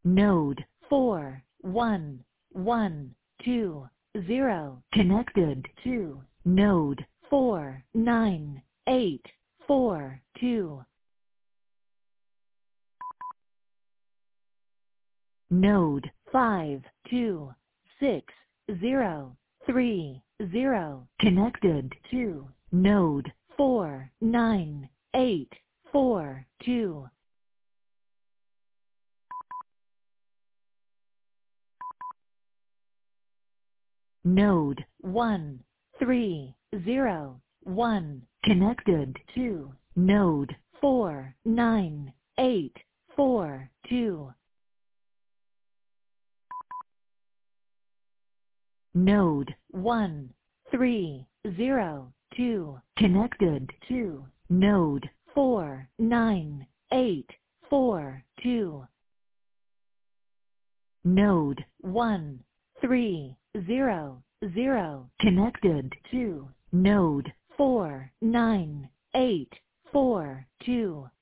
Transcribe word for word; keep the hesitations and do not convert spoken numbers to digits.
Node four one one two zero connected to node four nine eight four two. Node five two six zero three zero connected to node four nine eight four two. Node one three zero one connected to node four nine eight four two. Node one three zero two connected to node four nine eight four two. Node one three zero zero connected to node four nine eight four two.